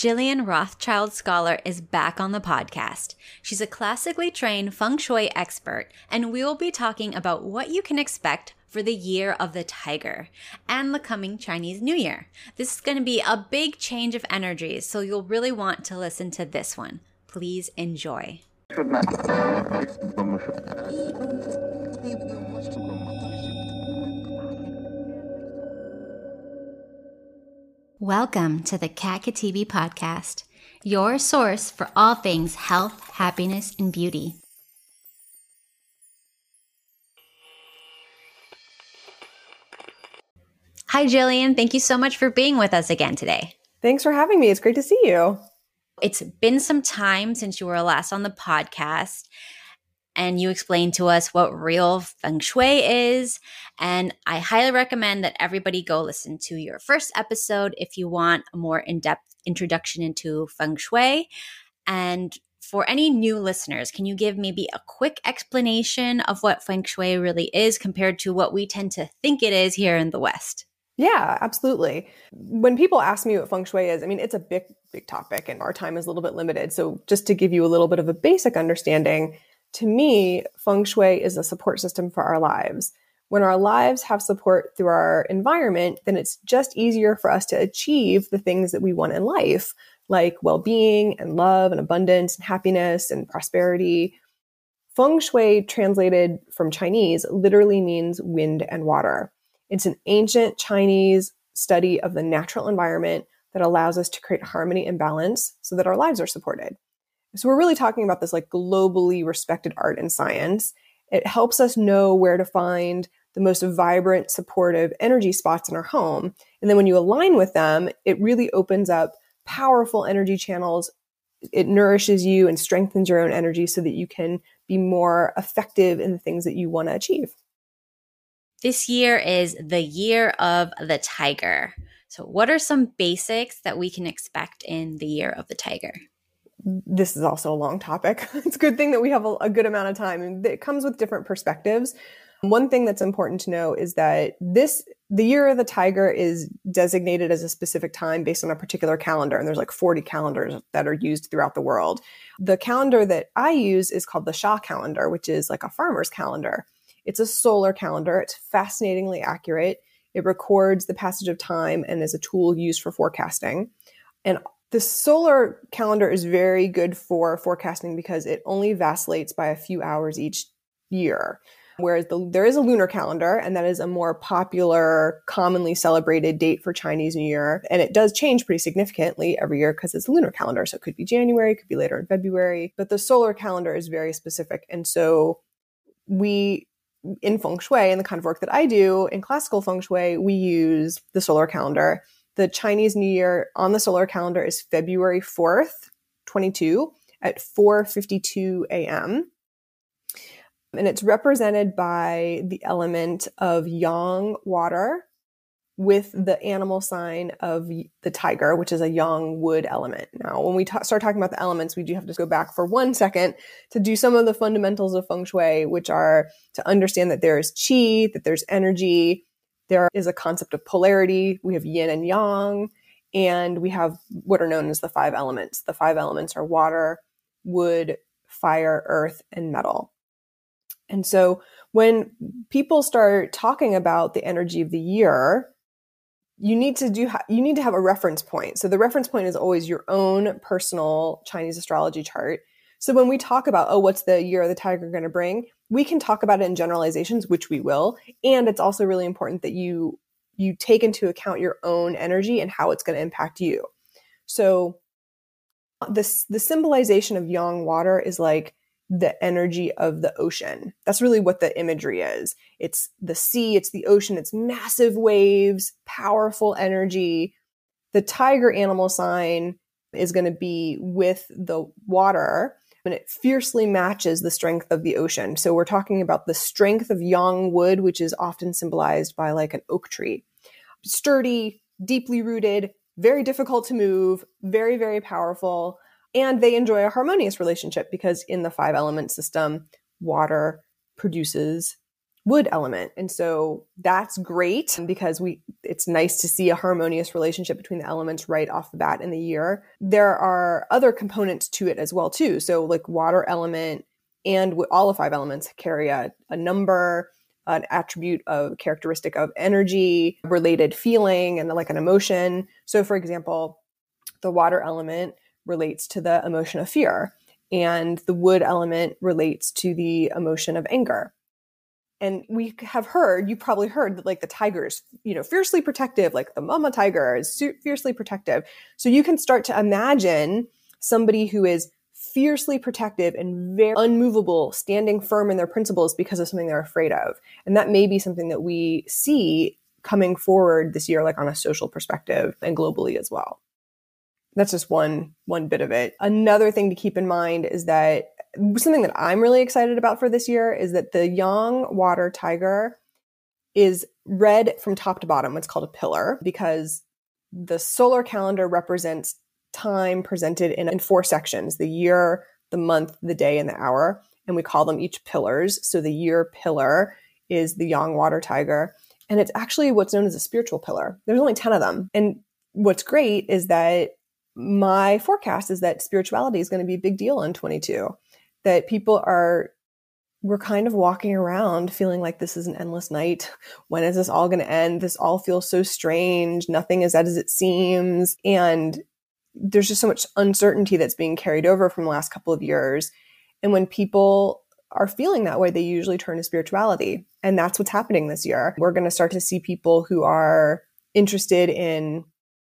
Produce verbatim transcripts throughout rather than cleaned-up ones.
Jillian Rothschild Scholar is back on the podcast. She's a classically trained feng shui expert, and we will be talking about what you can expect for the Year of the Tiger and the coming Chinese New Year. This is going to be a big change of energies, so you'll really want to listen to this one. Please enjoy. Welcome to the Kat Katibi Podcast, your source for all things health, happiness, and beauty. Hi, Jillian. Thank you so much for being with us again today. Thanks for having me. It's great to see you. It's been some time since you were last on the podcast, and you explained to us what real feng shui is. And I highly recommend that everybody go listen to your first episode if you want a more in-depth introduction into feng shui. And for any new listeners, can you give maybe a quick explanation of what feng shui really is compared to what we tend to think it is here in the West? Yeah, absolutely. When people ask me what feng shui is, I mean, it's a big, big topic and our time is a little bit limited. So just to give you a little bit of a basic understanding, to me, feng shui is a support system for our lives. When our lives have support through our environment, then it's just easier for us to achieve the things that we want in life, like well-being and love and abundance and happiness and prosperity. Feng shui, translated from Chinese, literally means wind and water. It's an ancient Chinese study of the natural environment that allows us to create harmony and balance so that our lives are supported. So we're really talking about this like globally respected art and science. It helps us know where to find the most vibrant, supportive energy spots in our home. And then when you align with them, it really opens up powerful energy channels. It nourishes you and strengthens your own energy so that you can be more effective in the things that you want to achieve. This year is the Year of the Tiger. So what are some basics that we can expect in the Year of the Tiger? This is also a long topic. It's a good thing that we have a, a good amount of time. And it comes with different perspectives. One thing that's important to know is that this, the Year of the Tiger is designated as a specific time based on a particular calendar. And there's like forty calendars that are used throughout the world. The calendar that I use is called the Shah calendar, which is like a farmer's calendar. It's a solar calendar. It's fascinatingly accurate. It records the passage of time and is a tool used for forecasting. And the solar calendar is very good for forecasting because it only vacillates by a few hours each year. Whereas the, there is a lunar calendar, and that is a more popular, commonly celebrated date for Chinese New Year. And it does change pretty significantly every year because it's a lunar calendar. So it could be January, it could be later in February. But the solar calendar is very specific. And so we, in feng shui, and the kind of work that I do in classical feng shui, we use the solar calendar. The Chinese New Year on the solar calendar is February fourth, twenty-two at four fifty-two a.m. And it's represented by the element of yang, water, with the animal sign of the tiger, which is a yang, wood element. Now, when we ta- start talking about the elements, we do have to go back for one second to do some of the fundamentals of feng shui, which are to understand that there is qi, that there's energy. There is a concept of polarity. We have yin and yang, and we have what are known as the five elements. The five elements are water, wood, fire, earth, and metal. And so when people start talking about the energy of the year, you need to do, you need to have a reference point. So the reference point is always your own personal Chinese astrology chart. So when we talk about, oh, what's the Year of the Tiger going to bring? We can talk about it in generalizations, which we will. And it's also really important that you, you take into account your own energy and how it's going to impact you. So this, the symbolization of yang, water, is like the energy of the ocean. That's really what the imagery is. It's the sea, it's the ocean, it's massive waves, powerful energy. The tiger animal sign is going to be with the water, and it fiercely matches the strength of the ocean. So we're talking about the strength of yang wood, which is often symbolized by like an oak tree. Sturdy, deeply rooted, very difficult to move, very, very powerful. And they enjoy a harmonious relationship because in the five element system, water produces wood element. And so that's great because we it's nice to see a harmonious relationship between the elements right off the bat in the year. There are other components to it as well too. So like water element and all the five elements carry a, a number, an attribute of characteristic of energy, related feeling, and like an emotion. So for example, the water element relates to the emotion of fear, and the wood element relates to the emotion of anger. And we have heard, you probably heard that like the tiger is, you know, fiercely protective, like the mama tiger is fiercely protective. So you can start to imagine somebody who is fiercely protective and very unmovable, standing firm in their principles because of something they're afraid of. And that may be something that we see coming forward this year, like on a social perspective and globally as well. That's just one, one bit of it. Another thing to keep in mind is that something that I'm really excited about for this year is that the Yang water tiger is red from top to bottom. It's called a pillar because the solar calendar represents time presented in, in four sections: the year, the month, the day, and the hour. And we call them each pillars. So the year pillar is the Yang water tiger. And it's actually what's known as a spiritual pillar. There's only ten of them. And what's great is that my forecast is that spirituality is going to be a big deal in twenty-two. That people are, we're kind of walking around feeling like this is an endless night. When is this all going to end? This all feels so strange. Nothing is as it seems. And there's just so much uncertainty that's being carried over from the last couple of years. And when people are feeling that way, they usually turn to spirituality. And that's what's happening this year. We're going to start to see people who are interested in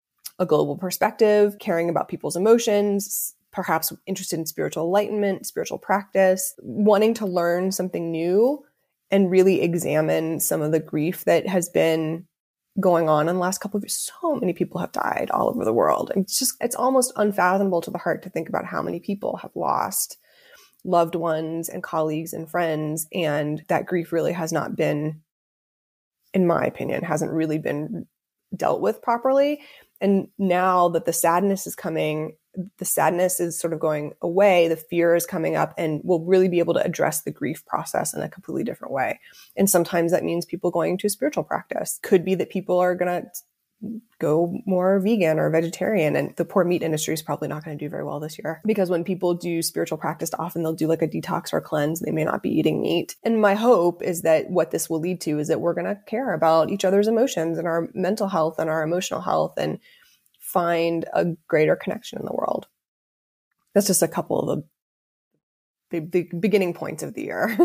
a global perspective, caring about people's emotions, perhaps interested in spiritual enlightenment, spiritual practice, wanting to learn something new and really examine some of the grief that has been going on in the last couple of years. So many people have died all over the world. And it's just, it's almost unfathomable to the heart to think about how many people have lost loved ones and colleagues and friends. And that grief really has not been, in my opinion, hasn't really been dealt with properly. And now that the sadness is coming, the sadness is sort of going away, the fear is coming up, and we'll really be able to address the grief process in a completely different way. And sometimes that means people going to spiritual practice. Could be that people are going to go more vegan or vegetarian, and the poor meat industry is probably not going to do very well this year, because when people do spiritual practice, often they'll do like a detox or cleanse. They may not be eating meat. And my hope is that what this will lead to is that we're going to care about each other's emotions and our mental health and our emotional health, and find a greater connection in the world. That's just a couple of the, the, the beginning points of the year.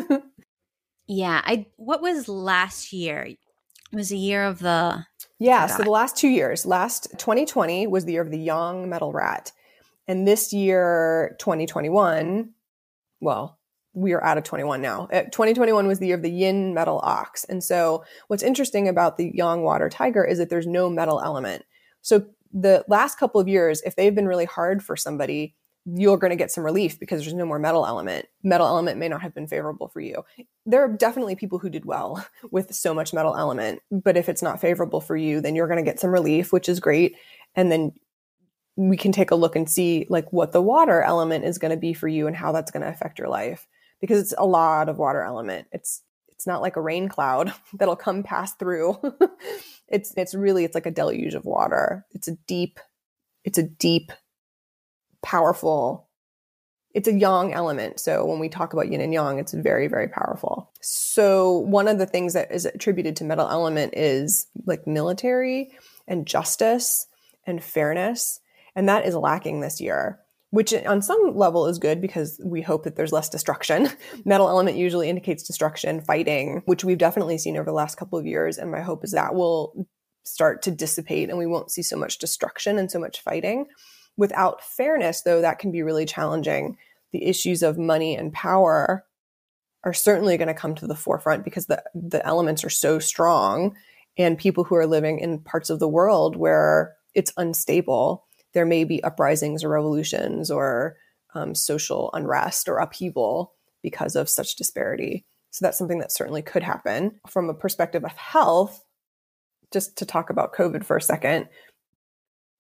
Yeah. I, what was last year? It was a year of the... Yeah. So the last two years, last twenty twenty was the year of the Yang metal rat. And this year, twenty twenty-one, well, we are out of twenty-one now. Uh, twenty twenty-one was the year of the yin metal ox. And so what's interesting about the Yang water tiger is that there's no metal element. So the last couple of years, if they've been really hard for somebody, you're going to get some relief because there's no more metal element. Metal element may not have been favorable for you. There are definitely people who did well with so much metal element, but if it's not favorable for you, then you're going to get some relief, which is great. And then we can take a look and see like what the water element is going to be for you and how that's going to affect your life, because it's a lot of water element. It's It's not like a rain cloud that'll come pass through. it's it's really, it's like a deluge of water. It's a deep, it's a deep, powerful, it's a yang element. So when we talk about yin and yang, it's very, very powerful. So one of the things that is attributed to metal element is like military and justice and fairness. And that is lacking this year, which on some level is good because we hope that there's less destruction. Metal element usually indicates destruction, fighting, which we've definitely seen over the last couple of years. And my hope is that will start to dissipate and we won't see so much destruction and so much fighting. Without fairness, though, that can be really challenging. The issues of money and power are certainly going to come to the forefront because the, the elements are so strong, and people who are living in parts of the world where it's unstable, there may be uprisings or revolutions or um, social unrest or upheaval because of such disparity. So that's something that certainly could happen. From a perspective of health, just to talk about COVID for a second,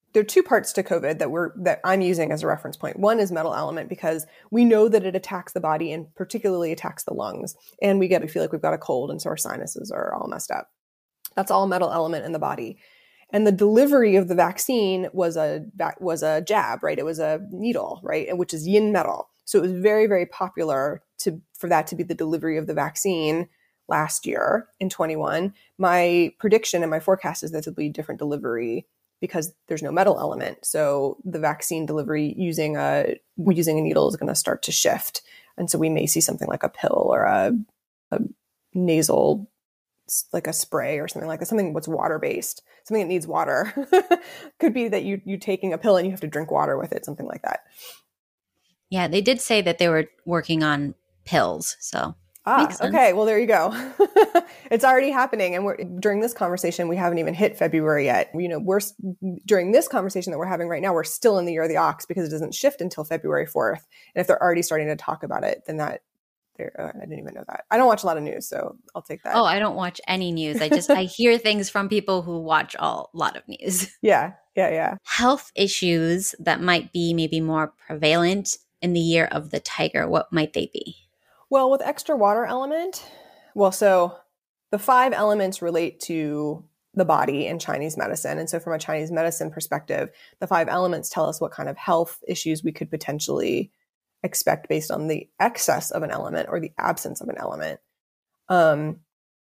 there are two parts to COVID that we're that I'm using as a reference point. One is metal element, because we know that it attacks the body and particularly attacks the lungs. And we get we feel like we've got a cold, and so our sinuses are all messed up. That's all metal element in the body. And the delivery of the vaccine was a was a jab, right? It was a needle, right? Which is yin metal. So it was very, very popular to for that to be the delivery of the vaccine last year in twenty-one. My prediction and my forecast is that it'll be different delivery because there's no metal element. So the vaccine delivery using a using a needle is going to start to shift. And so we may see something like a pill or a, a nasal, like a spray or something like that, something that's water-based, something that needs water. Could be that you, you're taking a pill and you have to drink water with it, something like that. Yeah, they did say that they were working on pills. So Ah, okay. Well, there you go. It's already happening. And we're, during this conversation, we haven't even hit February yet. You know, we're during this conversation that we're having right now, we're still in the year of the ox because it doesn't shift until February fourth. And if they're already starting to talk about it, then that uh, I didn't even know that. I don't watch a lot of news, so I'll take that. Oh, I don't watch any news. I just I hear things from people who watch all, a lot of news. Yeah, yeah, yeah. Health issues that might be maybe more prevalent in the year of the tiger, what might they be? Well, with extra water element, well, so the five elements relate to the body in Chinese medicine. And so from a Chinese medicine perspective, the five elements tell us what kind of health issues we could potentially expect based on the excess of an element or the absence of an element. Um,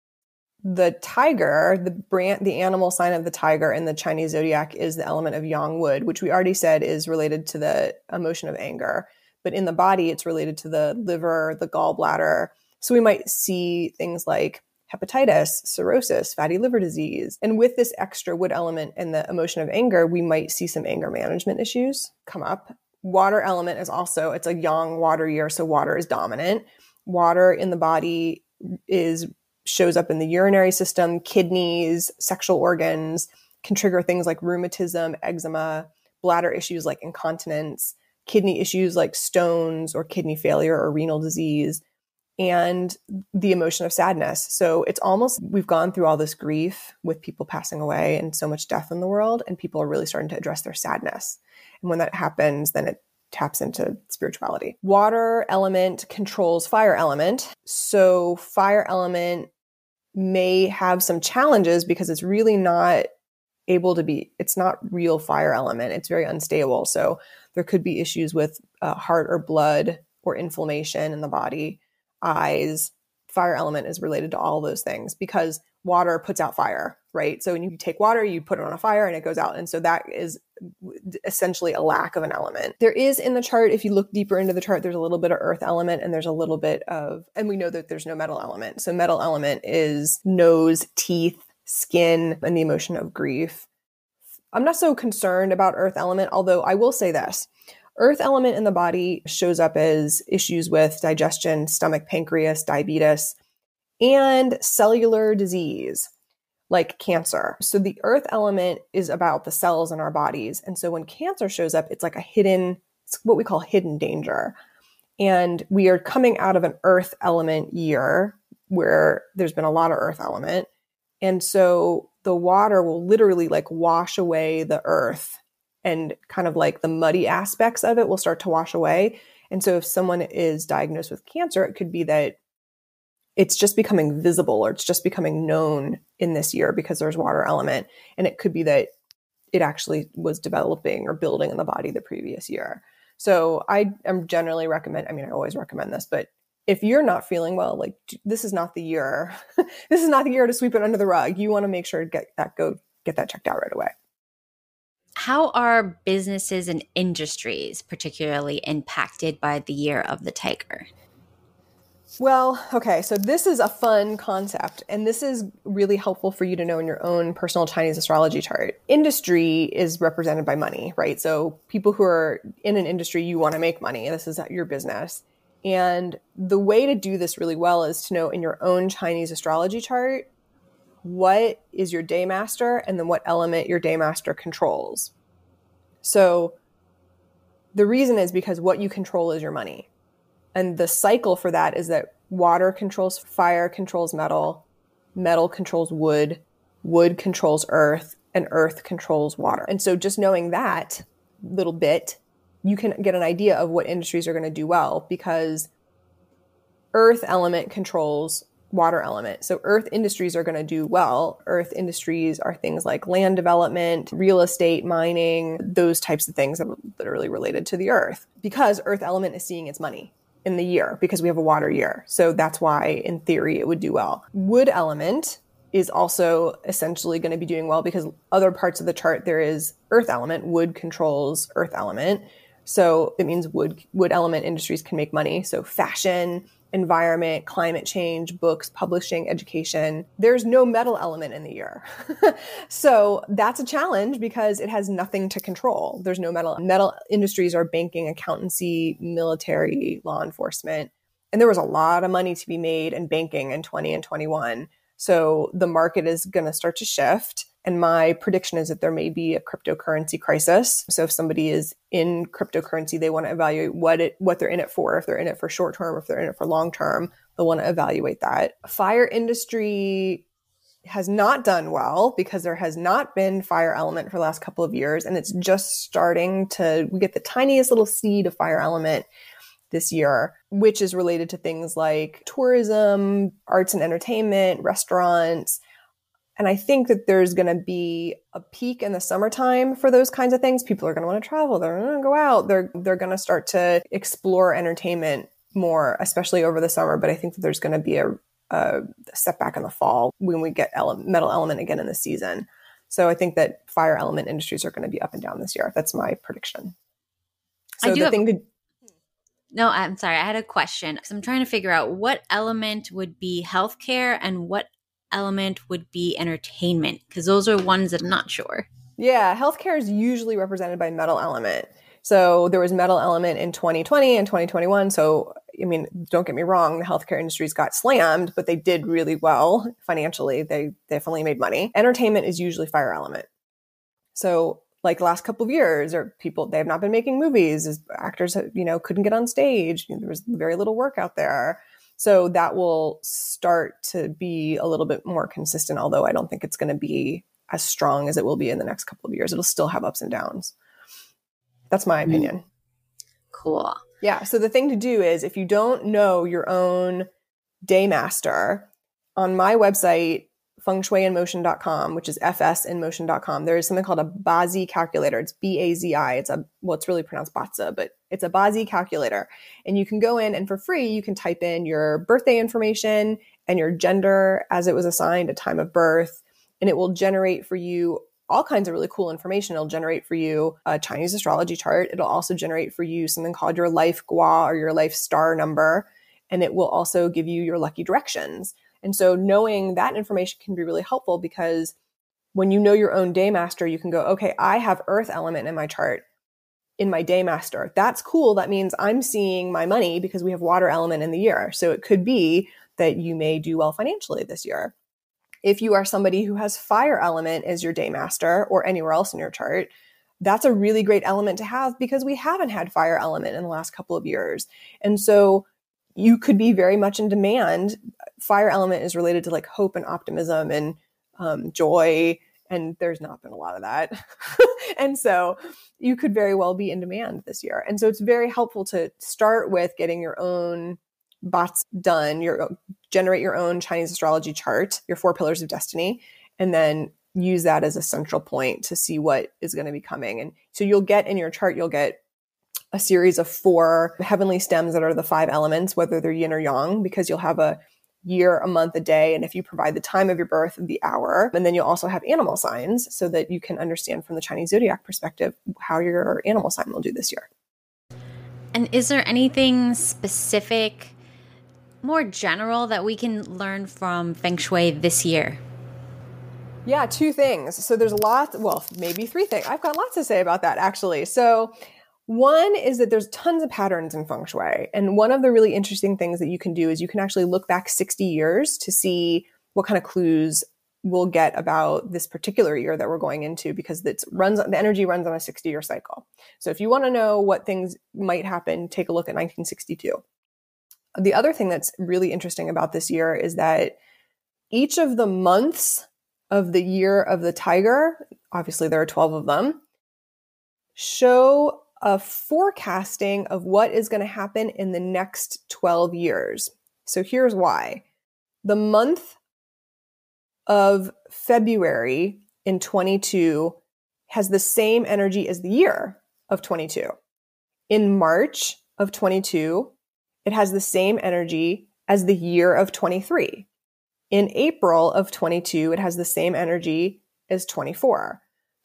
the tiger, the brand, the animal sign of the tiger in the Chinese zodiac is the element of yang wood, which we already said is related to the emotion of anger. But in the body, it's related to the liver, the gallbladder. So we might see things like hepatitis, cirrhosis, fatty liver disease. And with this extra wood element and the emotion of anger, we might see some anger management issues come up. Water element is also, it's a yang water year, so water is dominant. Water in the body is shows up in the urinary system, kidneys, sexual organs, can trigger things like rheumatism, eczema, bladder issues like incontinence, kidney issues like stones or kidney failure or renal disease, and the emotion of sadness. So it's almost, we've gone through all this grief with people passing away and so much death in the world, and people are really starting to address their sadness. And when that happens, then it taps into spirituality. Water element controls fire element. So fire element may have some challenges because it's really not able to be, it's not real fire element. It's very unstable. So there could be issues with uh, heart or blood or inflammation in the body, eyes. Fire element is related to all those things because water puts out fire, right? So when you take water, you put it on a fire and it goes out. And so that is essentially a lack of an element. There is in the chart, if you look deeper into the chart, there's a little bit of earth element and there's a little bit of, and we know that there's no metal element. So metal element is nose, teeth, skin, and the emotion of grief. I'm not so concerned about earth element, although I will say this. Earth element in the body shows up as issues with digestion, stomach, pancreas, diabetes, and cellular disease like cancer. So the earth element is about the cells in our bodies. And so when cancer shows up, it's like a hidden, it's what we call hidden danger. And we are coming out of an earth element year where there's been a lot of earth element. And so the water will literally like wash away the earth, and kind of like the muddy aspects of it will start to wash away. And so if someone is diagnosed with cancer, it could be that it's just becoming visible or it's just becoming known in this year because there's water element. And it could be that it actually was developing or building in the body the previous year. So I am generally recommend, I mean, I always recommend this, but if you're not feeling well, like this is not the year, this is not the year to sweep it under the rug. You want to make sure to get that, go get that checked out right away. How are businesses and industries particularly impacted by the year of the tiger? Well, okay, so this is a fun concept, and this is really helpful for you to know in your own personal Chinese astrology chart. Industry is represented by money, right? So people who are in an industry, you want to make money. This is your business. And the way to do this really well is to know in your own Chinese astrology chart, what is your day master and then what element your day master controls. So the reason is because what you control is your money. And the cycle for that is that water controls fire, controls metal, metal controls wood, wood controls earth, and earth controls water. And so just knowing that little bit, you can get an idea of what industries are going to do well, because earth element controls water element. So earth industries are going to do well. Earth industries are things like land development, real estate, mining, those types of things that are literally related to the earth, because earth element is seeing its money in the year because we have a water year. So that's why in theory it would do well. Wood element is also essentially going to be doing well because other parts of the chart, there is earth element. Wood controls earth element. So it means wood, wood element industries can make money. So fashion, environment, climate change, books, publishing, education. There's no metal element in the year. So that's a challenge because it has nothing to control. There's no metal. Metal industries are banking, accountancy, military, law enforcement. And there was a lot of money to be made in banking in twenty and twenty-one. So the market is going to start to shift. And my prediction is that there may be a cryptocurrency crisis. So if somebody is in cryptocurrency, they want to evaluate what it, what they're in it for. If they're in it for short term, if they're in it for long term, they'll want to evaluate that. Fire industry has not done well because there has not been fire element for the last couple of years. And it's just starting to, we get the tiniest little seed of fire element this year, which is related to things like tourism, arts and entertainment, restaurants. And I think that there's going to be a peak in the summertime for those kinds of things. People are going to want to travel. They're going to go out. They're, they're going to start to explore entertainment more, especially over the summer. But I think that there's going to be a, a setback in the fall when we get ele- metal element again in the season. So I think that fire element industries are going to be up and down this year. That's my prediction. So I do the have- thing to No, I'm sorry. I had a question because I'm trying to figure out what element would be healthcare and what element would be entertainment, because those are ones that I'm not sure. Yeah, healthcare is usually represented by metal element. So there was metal element in twenty twenty and twenty twenty-one. So, I mean, don't get me wrong, the healthcare industries got slammed, but they did really well financially. They definitely made money. Entertainment is usually fire element. So like the last couple of years, or people, they have not been making movies, as actors, you know, couldn't get on stage. There was very little work out there. So that will start to be a little bit more consistent, although I don't think it's going to be as strong as it will be in the next couple of years. It'll still have ups and downs. That's my opinion. Cool. Yeah. So the thing to do is, if you don't know your own day master, on my website, feng shui in motion dot com, which is f s in motion dot com, there is something called a Bazi calculator. It's B A Z I. It's a, well, it's really pronounced Batza, but it's a Bazi calculator. And you can go in and for free, you can type in your birthday information and your gender as it was assigned at time of birth. And it will generate for you all kinds of really cool information. It'll generate for you a Chinese astrology chart. It'll also generate for you something called your life gua or your life star number. And it will also give you your lucky directions. And so knowing that information can be really helpful, because when you know your own day master, you can go, okay, I have earth element in my chart in my day master. That's cool. That means I'm seeing my money because we have water element in the year. So it could be that you may do well financially this year. If you are somebody who has fire element as your day master or anywhere else in your chart, that's a really great element to have because we haven't had fire element in the last couple of years. And so you could be very much in demand. Fire element is related to like hope and optimism and um, joy. And there's not been a lot of that. And so you could very well be in demand this year. And so it's very helpful to start with getting your own bots done, your generate your own Chinese astrology chart, your four pillars of destiny, and then use that as a central point to see what is going to be coming. And so you'll get in your chart, you'll get a series of four heavenly stems that are the five elements, whether they're yin or yang, because you'll have a year, a month, a day. And if you provide the time of your birth, the hour, and then you'll also have animal signs so that you can understand from the Chinese zodiac perspective how your animal sign will do this year. And is there anything specific, more general, that we can learn from Feng Shui this year? Yeah, two things. So there's a lot, well, maybe three things. I've got lots to say about that, actually. So one is that there's tons of patterns in Feng Shui. And one of the really interesting things that you can do is you can actually look back sixty years to see what kind of clues we'll get about this particular year that we're going into, because it's runs the energy runs on a sixty-year cycle. So if you want to know what things might happen, take a look at nineteen sixty-two. The other thing that's really interesting about this year is that each of the months of the year of the tiger, obviously there are twelve of them, show a forecasting of what is going to happen in the next twelve years. So here's why. The month of February in twenty-two has the same energy as the year of twenty-two. In March of twenty-two, it has the same energy as the year of twenty-three. In April of twenty-two, it has the same energy as twenty-four.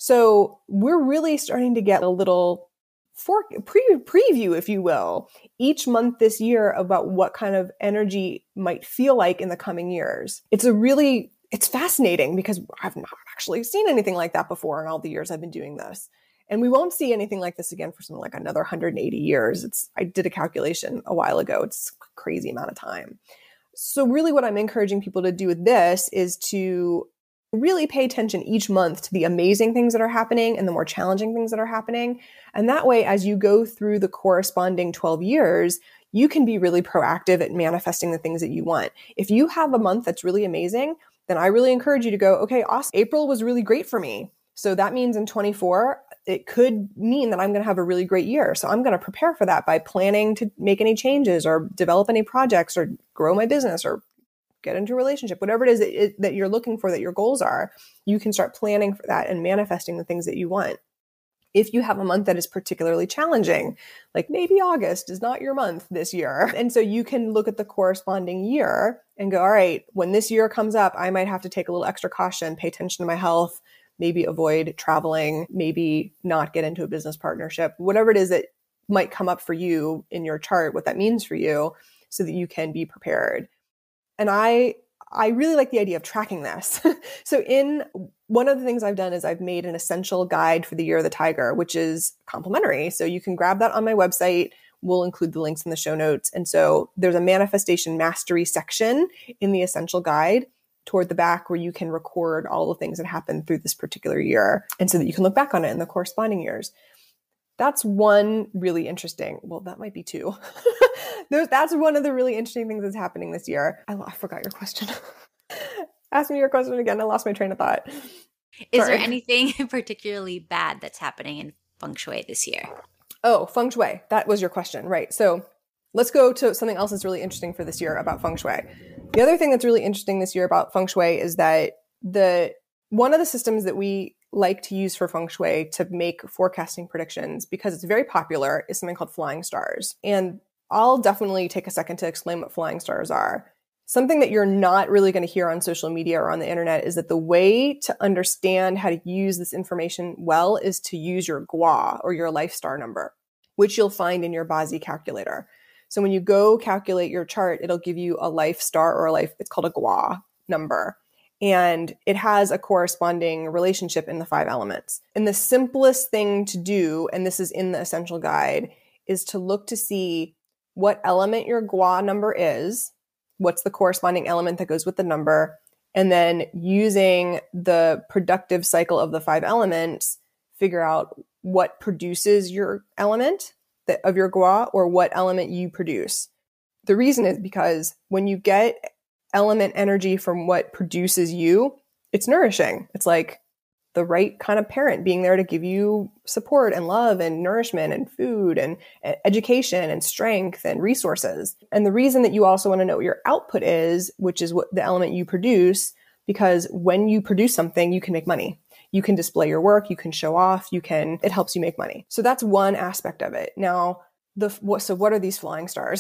So we're really starting to get a little for, pre, preview, if you will, each month this year about what kind of energy might feel like in the coming years. It's a really, it's fascinating because I've not actually seen anything like that before in all the years I've been doing this. And we won't see anything like this again for something like another one hundred eighty years. It's, I did a calculation a while ago. It's a crazy amount of time. So really what I'm encouraging people to do with this is to really pay attention each month to the amazing things that are happening and the more challenging things that are happening. And that way, as you go through the corresponding twelve years, you can be really proactive at manifesting the things that you want. If you have a month that's really amazing, then I really encourage you to go, okay, awesome. April was really great for me. So that means in twenty-four, it could mean that I'm going to have a really great year. So I'm going to prepare for that by planning to make any changes or develop any projects or grow my business or get into a relationship, whatever it is that, it, that you're looking for, that your goals are, you can start planning for that and manifesting the things that you want. If you have a month that is particularly challenging, like maybe August is not your month this year. And so you can look at the corresponding year and go, all right, when this year comes up, I might have to take a little extra caution, pay attention to my health, maybe avoid traveling, maybe not get into a business partnership, whatever it is that might come up for you in your chart, what that means for you so that you can be prepared. And I I really like the idea of tracking this. So in one of the things I've done is I've made an essential guide for the year of the tiger, which is complimentary. So you can grab that on my website. We'll include the links in the show notes. And so there's a manifestation mastery section in the essential guide toward the back where you can record all the things that happened through this particular year. And so that you can look back on it in the corresponding years. That's one really interesting, well, that might be two. There's, that's one of the really interesting things that's happening this year. I, I forgot your question. Ask me your question again. I lost my train of thought. Is Sorry. there anything particularly bad that's happening in feng shui this year? Oh, feng shui. That was your question, right? So let's go to something else that's really interesting for this year about feng shui. The other thing that's really interesting this year about feng shui is that the one of the systems that we like to use for feng shui to make forecasting predictions, because it's very popular, is something called flying stars. And I'll definitely take a second to explain what flying stars are. Something that you're not really going to hear on social media or on the internet is that the way to understand how to use this information well is to use your G W A, or your life star number, which you'll find in your Bazi calculator. So when you go calculate your chart, it'll give you a life star or a life, it's called a G W A number. And it has a corresponding relationship in the five elements. And the simplest thing to do, and this is in the essential guide, is to look to see what element your G W A number is, what's the corresponding element that goes with the number, and then using the productive cycle of the five elements, figure out what produces your element that, of your G W A, or what element you produce. The reason is because when you get element energy from what produces you, it's nourishing. It's like the right kind of parent being there to give you support and love and nourishment and food and education and strength and resources. And the reason that you also want to know what your output is, which is what the element you produce, because when you produce something, you can make money. You can display your work, you can show off, you can, it helps you make money. So that's one aspect of it. Now, The, what, so what are these flying stars?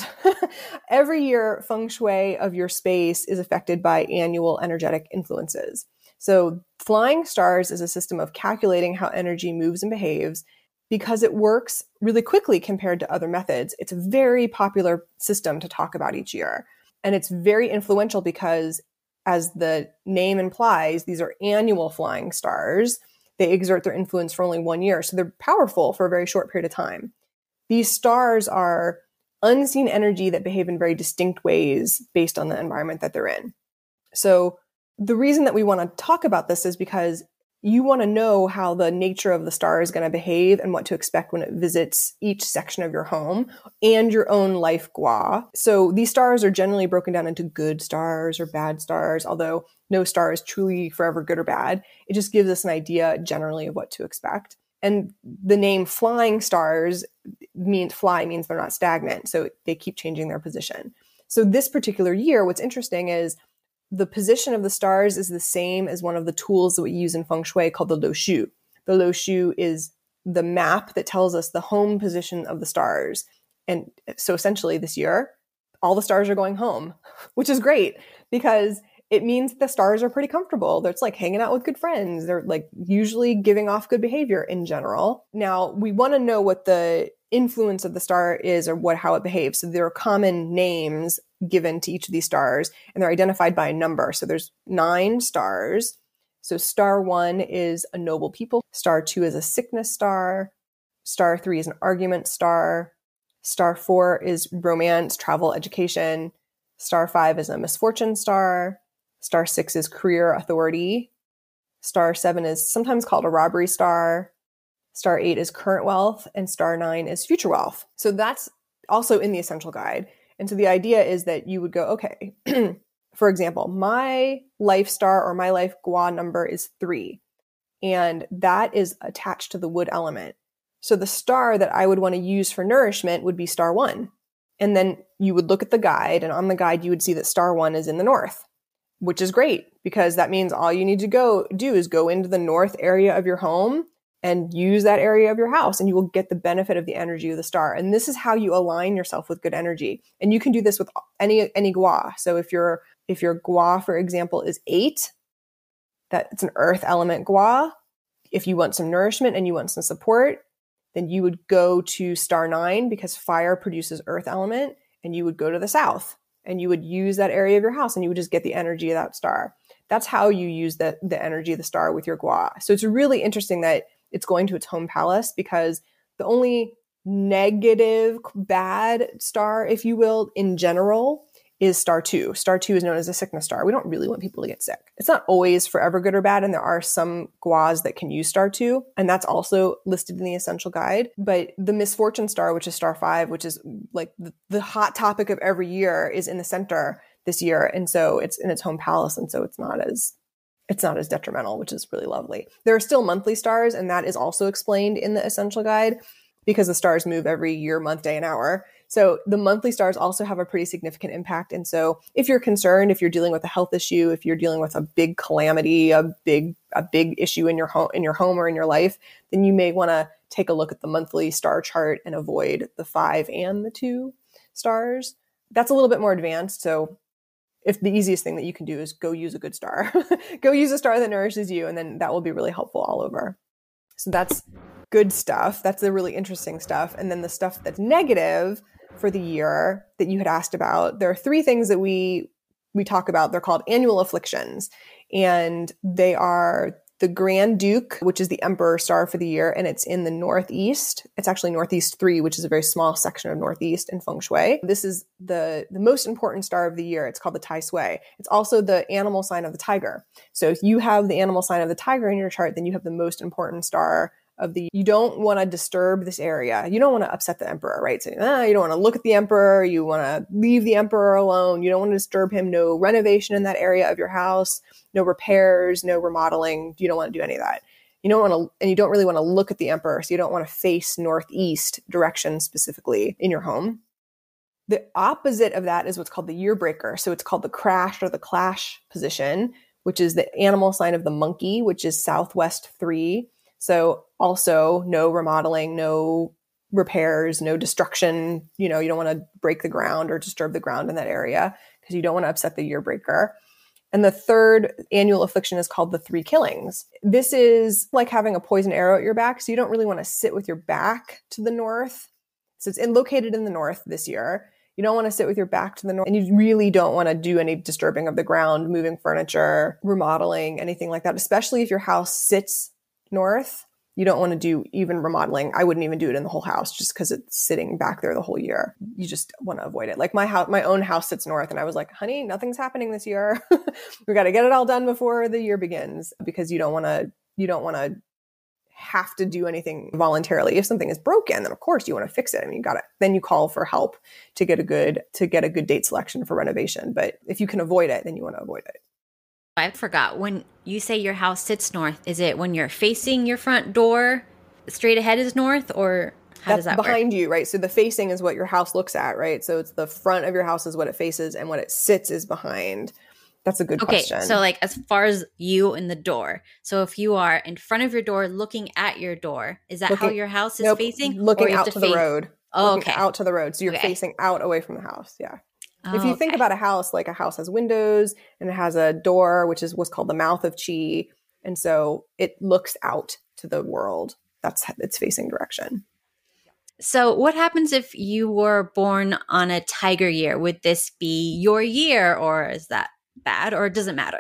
Every year, feng shui of your space is affected by annual energetic influences. So flying stars is a system of calculating how energy moves and behaves because it works really quickly compared to other methods. It's a very popular system to talk about each year. And it's very influential because, as the name implies, these are annual flying stars. They exert their influence for only one year. So they're powerful for a very short period of time. These stars are unseen energy that behave in very distinct ways based on the environment that they're in. So the reason that we want to talk about this is because you want to know how the nature of the star is going to behave and what to expect when it visits each section of your home and your own life gua. So these stars are generally broken down into good stars or bad stars, although no star is truly forever good or bad. It just gives us an idea generally of what to expect. And the name flying stars means fly means they're not stagnant. So they keep changing their position. So this particular year, what's interesting is the position of the stars is the same as one of the tools that we use in feng shui called the lo shu. The lo shu is the map that tells us the home position of the stars. And so essentially this year, all the stars are going home, which is great because it means the stars are pretty comfortable. It's like hanging out with good friends. They're like usually giving off good behavior in general. Now, we want to know what the influence of the star is or what how it behaves. So there are common names given to each of these stars, and they're identified by a number. So there's nine stars. So star one is a noble people. Star two is a sickness star. Star three is an argument star. Star four is romance, travel, education. Star five is a misfortune star. Star six is career, authority. Star seven is sometimes called a robbery star. Star eight is current wealth, and star nine is future wealth. So that's also in the essential guide. And so the idea is that you would go, okay, for example, my life star or my life gua number is three, and that is attached to the wood element. So the star that I would want to use for nourishment would be star one. And then you would look at the guide, and on the guide, you would see that star one is in the north, which is great because that means all you need to go do is go into the north area of your home and use that area of your house, and you will get the benefit of the energy of the star. And this is how you align yourself with good energy. And you can do this with any any gua. So if your if your gua, for example, is eight, that it's an earth element gua. If you want some nourishment and you want some support, then you would go to star nine because fire produces earth element, and you would go to the south and you would use that area of your house and you would just get the energy of that star. That's how you use the, the energy of the star with your gua. So it's really interesting that it's going to its home palace because the only negative, bad star, if you will, in general is star two. Star two is known as a sickness star. We don't really want people to get sick. It's not always forever good or bad. And there are some guas that can use star two. And that's also listed in the essential guide. But the misfortune star, which is star five, which is like the, the hot topic of every year, is in the center this year. And so it's in its home palace. And so it's not as It's not as detrimental, which is really lovely. There are still monthly stars, and that is also explained in the essential guide because the stars move every year, month, day, and hour. So the monthly stars also have a pretty significant impact. And so if you're concerned, if you're dealing with a health issue, if you're dealing with a big calamity, a big a big issue in your home in your home or in your life, then you may want to take a look at the monthly star chart and avoid the five and the two stars. That's a little bit more advanced. So if the easiest thing that you can do is go use a good star, go use a star that nourishes you, and then that will be really helpful all over. So that's good stuff. That's the really interesting stuff. And then the stuff that's negative for the year that you had asked about, there are three things that we we talk about. They're called annual afflictions, and they are the Grand Duke, which is the Emperor star for the year, and it's in the Northeast. It's actually Northeast three, which is a very small section of Northeast in Feng Shui. This is the, the most important star of the year. It's called the Tai Sui. It's also the animal sign of the tiger. So if you have the animal sign of the tiger in your chart, then you have the most important star of the, you don't want to disturb this area. You don't want to upset the emperor, right? So ah, you don't want to look at the emperor. You want to leave the emperor alone. You don't want to disturb him. No renovation in that area of your house, no repairs, no remodeling. You don't want to do any of that. You don't want to, and you don't really want to look at the emperor. So you don't want to face northeast direction specifically in your home. The opposite of that is what's called the year breaker. So it's called the crash or the clash position, which is the animal sign of the monkey, which is Southwest three. So also no remodeling, no repairs, no destruction. You know, you don't want to break the ground or disturb the ground in that area because you don't want to upset the year breaker. And the third annual affliction is called the three killings. This is like having a poison arrow at your back. So you don't really want to sit with your back to the north. So it's in, located in the north this year. You don't want to sit with your back to the north, and you really don't want to do any disturbing of the ground, moving furniture, remodeling, anything like that, especially if your house sits north. You don't want to do even remodeling. I wouldn't even do it in the whole house just because it's sitting back there the whole year. You just want to avoid it. Like my house, my own house sits north, and I was like, honey, nothing's happening this year. We got to get it all done before the year begins because you don't want to you don't want to have to do anything voluntarily. If something is broken, then of course you want to fix it. I mean, you got it. Then you call for help to get a good, to get a good date selection for renovation. But if you can avoid it, then you want to avoid it. I forgot, when you say your house sits north, is it when you're facing your front door, straight ahead is north, or how That's does that behind work? you, right? So the facing is what your house looks at, right? So it's the front of your house is what it faces, and what it sits is behind. That's a good Okay, question. so like as far as you and the door. So if you are in front of your door looking at your door, is that looking, how your house is nope, facing? looking Or you have out to, face- the road. Oh, looking okay. out to the road. So you're Okay. facing out away from the house. Yeah. Oh, If you think okay. about a house, like a house has windows and it has a door, which is what's called the mouth of Chi. And so it looks out to the world. That's its facing direction. So what happens if you were born on a tiger year? Would this be your year, or is that bad, or does it matter?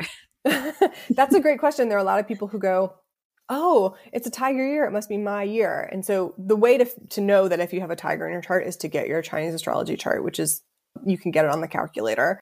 That's a great question. There are a lot of people who go, oh, it's a tiger year, it must be my year. And so the way to to know that if you have a tiger in your chart is to get your Chinese astrology chart, which is, you can get it on the calculator.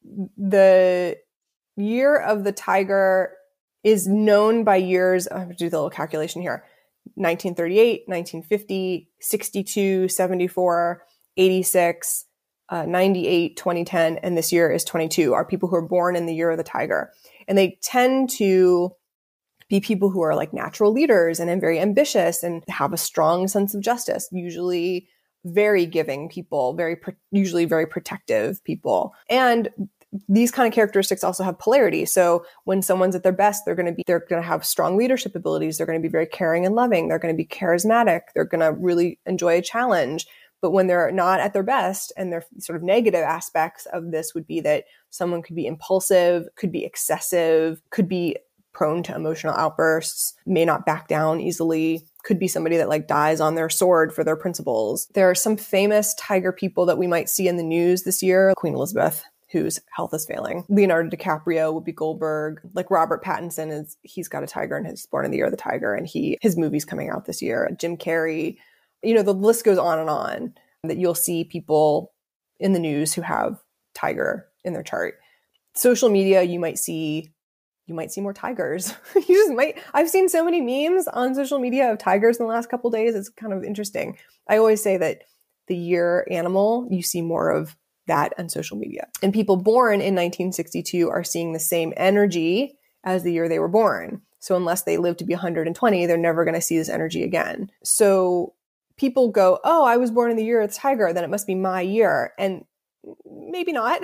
The year of the tiger is known by years. I have to do the little calculation here. nineteen thirty-eight, nineteen fifty, sixty-two, seventy-four, eighty-six, uh, ninety-eight, twenty ten, and this year is twenty-two are people who are born in the year of the tiger. And they tend to be people who are like natural leaders and very ambitious and have a strong sense of justice, usually very giving people, very usually very protective people. And these kind of characteristics also have polarity. So when someone's at their best, they're going to be, they're going to have strong leadership abilities. They're going to be very caring and loving. They're going to be charismatic. They're going to really enjoy a challenge. But when they're not at their best, and their sort of negative aspects of this would be that someone could be impulsive, could be excessive, could be prone to emotional outbursts, may not back down easily, could be somebody that like dies on their sword for their principles. There are some famous tiger people that we might see in the news this year. Queen Elizabeth, whose health is failing. Leonardo DiCaprio, Whoopi Goldberg, like Robert Pattinson is, he's got a tiger and he's born in the year of the tiger, and he, his movie's coming out this year. Jim Carrey, you know, the list goes on and on, that you'll see people in the news who have tiger in their chart. Social media, you might see, you might see more tigers. you just might, I've seen so many memes on social media of tigers in the last couple of days. It's kind of interesting. I always say that the year animal, you see more of that on social media. And people born in nineteen sixty-two are seeing the same energy as the year they were born. So unless they live to be one hundred twenty, they're never going to see this energy again. So people go, oh, I was born in the year of the tiger, then it must be my year. And maybe not.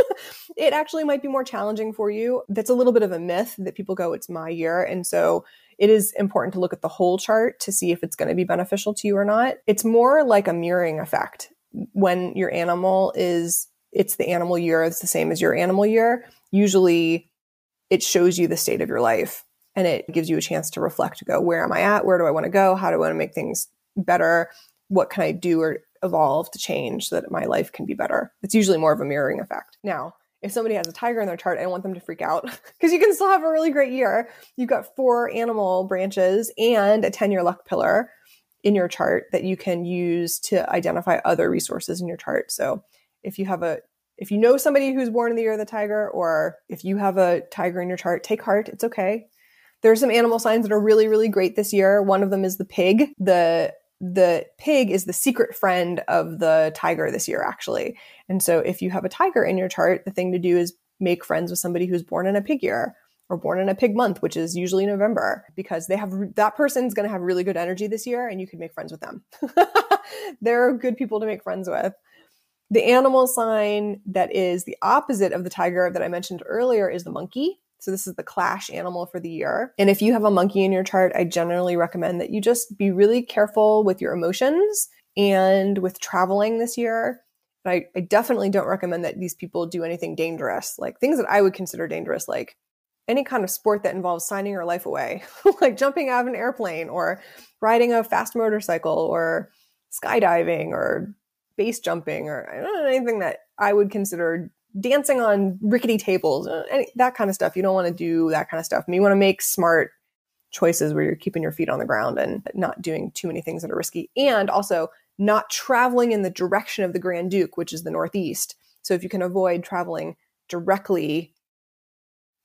It actually might be more challenging for you. That's a little bit of a myth that people go, it's my year. And so it is important to look at the whole chart to see if it's going to be beneficial to you or not. It's more like a mirroring effect. When your animal is, it's the animal year, it's the same as your animal year. Usually it shows you the state of your life, and it gives you a chance to reflect, to go, where am I at? Where do I want to go? How do I want to make things better? What can I do or evolve to change so that my life can be better? It's usually more of a mirroring effect. Now, if somebody has a tiger in their chart, I don't want them to freak out, because you can still have a really great year. You've got four animal branches and a ten-year luck pillar in your chart that you can use to identify other resources in your chart. So if you have a, if you know somebody who's born in the year of the tiger, or if you have a tiger in your chart, take heart. It's okay. There are some animal signs that are really, really great this year. One of them is the pig. The The pig is the secret friend of the tiger this year, actually. And so if you have a tiger in your chart, the thing to do is make friends with somebody who's born in a pig year, or born in a pig month, which is usually November, because they have, that person's going to have really good energy this year, and you can make friends with them. They're good people to make friends with. The animal sign that is the opposite of the tiger that I mentioned earlier is the monkey. So this is the clash animal for the year. And if you have a monkey in your chart, I generally recommend that you just be really careful with your emotions and with traveling this year. I, I definitely don't recommend that these people do anything dangerous, like things that I would consider dangerous, like any kind of sport that involves signing your life away, like jumping out of an airplane, or riding a fast motorcycle, or skydiving, or base jumping, or I don't know, anything that I would consider dancing on rickety tables, any, that kind of stuff. You don't want to do that kind of stuff. I mean, you want to make smart choices where you're keeping your feet on the ground and not doing too many things that are risky, and also not traveling in the direction of the Grand Duke, which is the northeast. So if you can avoid traveling directly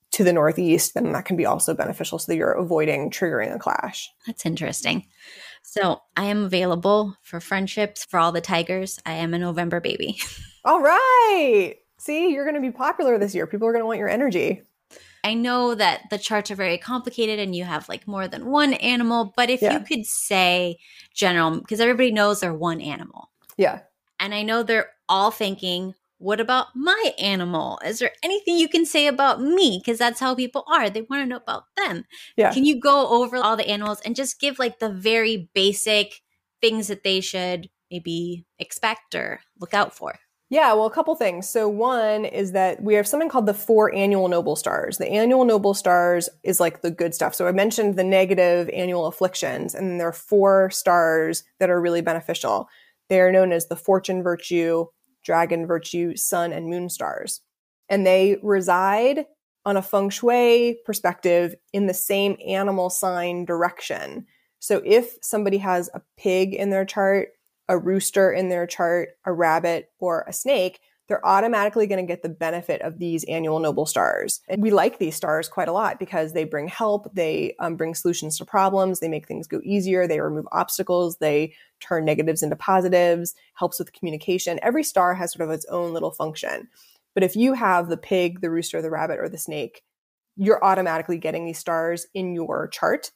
to the northeast, then that can be also beneficial so that you're avoiding triggering a clash. That's interesting. So I am available for friendships for all the tigers. I am a November baby. All right. See, you're going to be popular this year. People are going to want your energy. I know that the charts are very complicated and you have like more than one animal, but if Yeah. you could say general, because everybody knows they're one animal. Yeah. And I know they're all thinking, what about my animal? Is there anything you can say about me? Because that's how people are. They want to know about them. Yeah. Can you go over all the animals and just give like the very basic things that they should maybe expect or look out for? Yeah, well, a couple things. So one is that we have something called the four annual noble stars. The annual noble stars is like the good stuff. So I mentioned the negative annual afflictions, and then there are four stars that are really beneficial. They are known as the fortune virtue, dragon virtue, sun, and moon stars. And they reside on a feng shui perspective in the same animal sign direction. So if somebody has a pig in their chart, a rooster in their chart, a rabbit, or a snake, they're automatically going to get the benefit of these annual noble stars. And we like these stars quite a lot because they bring help, they um, bring solutions to problems, they make things go easier, they remove obstacles, they turn negatives into positives, helps with communication. Every star has sort of its own little function. But if you have the pig, the rooster, the rabbit, or the snake, you're automatically getting these stars in your chart.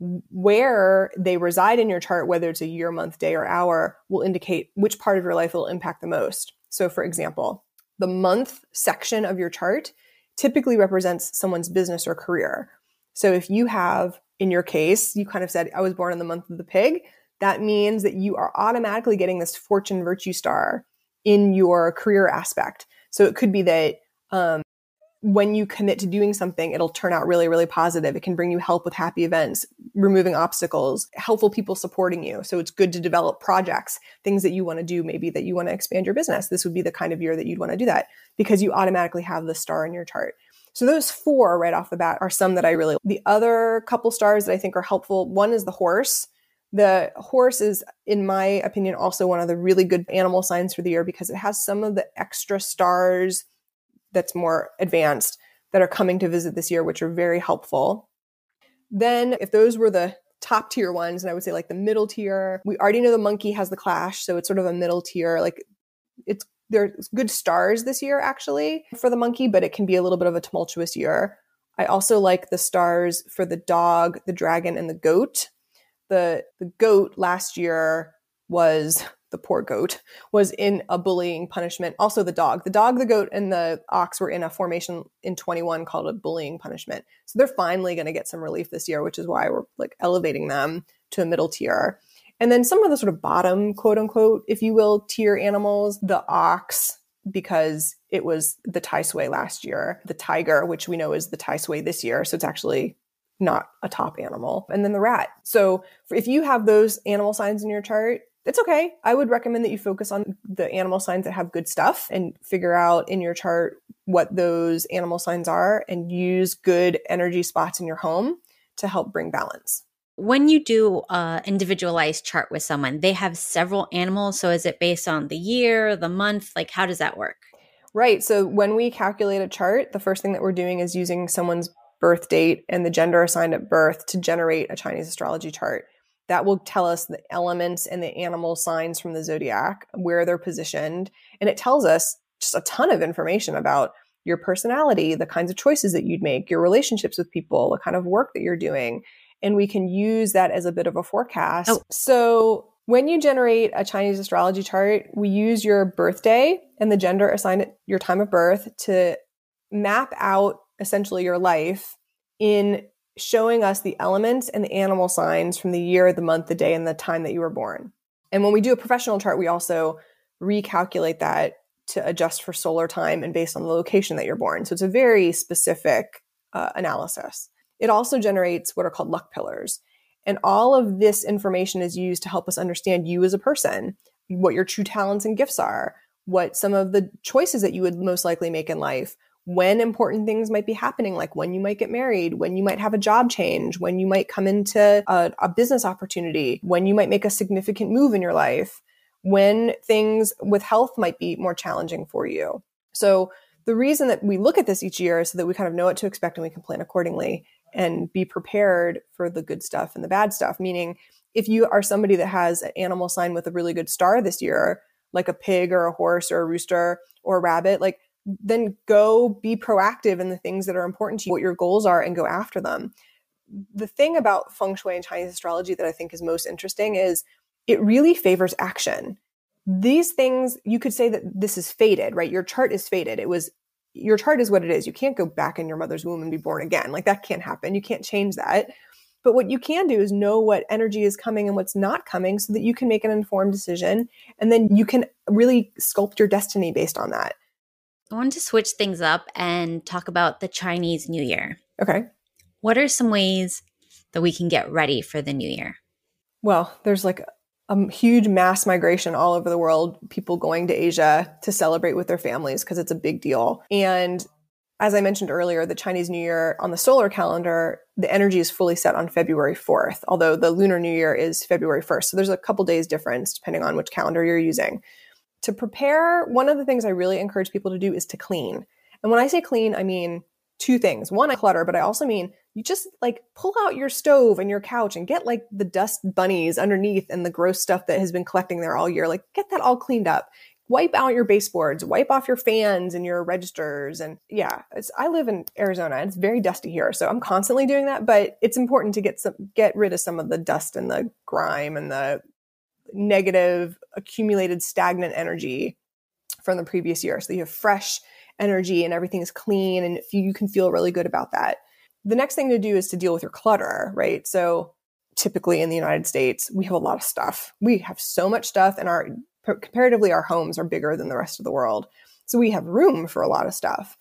Where they reside in your chart, whether it's a year, month, day, or hour, will indicate which part of your life will impact the most. So for example, the month section of your chart typically represents someone's business or career. So if you have, in your case, you kind of said, I was born in the month of the pig, that means that you are automatically getting this fortune virtue star in your career aspect. So it could be that um, when you commit to doing something, it'll turn out really, really positive. It can bring you help with happy events, removing obstacles, helpful people supporting you. So it's good to develop projects, things that you want to do, maybe that you want to expand your business. This would be the kind of year that you'd want to do that because you automatically have the star in your chart. So those four right off the bat are some that I really, the other couple stars that I think are helpful. One is the horse. The horse is, in my opinion, also one of the really good animal signs for the year because it has some of the extra stars that's more advanced that are coming to visit this year, which are very helpful. Then if those were the top tier ones, and I would say like the middle tier, we already know the monkey has the clash. So it's sort of a middle tier, like it's, there's good stars this year actually for the monkey, but it can be a little bit of a tumultuous year. I also like the stars for the dog, the dragon, and the goat. The, the goat last year was... the poor goat was in a bullying punishment. Also the dog, the dog, the goat, and the ox were in a formation in twenty-one called a bullying punishment. So they're finally going to get some relief this year, which is why we're like elevating them to a middle tier. And then some of the sort of bottom, quote unquote, if you will, tier animals, the ox, because it was the tai sui last year, the tiger, which we know is the tai sui this year. So it's actually not a top animal. And then the rat. So if you have those animal signs in your chart, it's okay. I would recommend that you focus on the animal signs that have good stuff and figure out in your chart what those animal signs are and use good energy spots in your home to help bring balance. When you do an individualized chart with someone, they have several animals. So is it based on the year, the month? Like, how does that work? Right. So when we calculate a chart, the first thing that we're doing is using someone's birth date and the gender assigned at birth to generate a Chinese astrology chart. That will tell us the elements and the animal signs from the zodiac, where they're positioned. And it tells us just a ton of information about your personality, the kinds of choices that you'd make, your relationships with people, the kind of work that you're doing. And we can use that as a bit of a forecast. Oh. So when you generate a Chinese astrology chart, we use your birthday and the gender assigned at your time of birth to map out essentially your life in showing us the elements and the animal signs from the year, the month, the day, and the time that you were born. And when we do a professional chart, we also recalculate that to adjust for solar time and based on the location that you're born. So it's a very specific uh, analysis. It also generates what are called luck pillars. And all of this information is used to help us understand you as a person, what your true talents and gifts are, what some of the choices that you would most likely make in life, when important things might be happening, like when you might get married, when you might have a job change, when you might come into a, a business opportunity, when you might make a significant move in your life, when things with health might be more challenging for you. So The reason that we look at this each year is so that we kind of know what to expect and we can plan accordingly and be prepared for the good stuff and the bad stuff. Meaning, if you are somebody that has an animal sign with a really good star this year, like a pig or a horse or a rooster or a rabbit, like then go be proactive in the things that are important to you, what your goals are, and go after them. The thing about feng shui and Chinese astrology that I think is most interesting is it really favors action. These things, you could say that this is fated, right? Your chart is fated. It was, your chart is what it is. You can't go back in your mother's womb and be born again. Like that can't happen. You can't change that. But what you can do is know what energy is coming and what's not coming so that you can make an informed decision. And then you can really sculpt your destiny based on that. I want to switch things up and talk about the Chinese New Year. Okay. What are some ways that we can get ready for the New Year? Well, there's like a huge mass migration all over the world, people going to Asia to celebrate with their families because it's a big deal. And as I mentioned earlier, the Chinese New Year on the solar calendar, the energy is fully set on February fourth, although the Lunar New Year is February first. So there's a couple days difference depending on which calendar you're using. To prepare, one of the things I really encourage people to do is to clean. And when I say clean, I mean two things. One, I clutter, but I also mean you just like pull out your stove and your couch and get like the dust bunnies underneath and the gross stuff that has been collecting there all year. Like get that all cleaned up. Wipe out your baseboards, wipe off your fans and your registers. And yeah, it's, I live in Arizona and it's very dusty here. So I'm constantly doing that, but it's important to get some, get rid of some of the dust and the grime and the negative accumulated stagnant energy from the previous year. So you have fresh energy and everything is clean and you can feel really good about that. The next thing to do is to deal with your clutter, right? So typically in the United States, we have a lot of stuff. We have so much stuff and our comparatively our homes are bigger than the rest of the world. So we have room for a lot of stuff.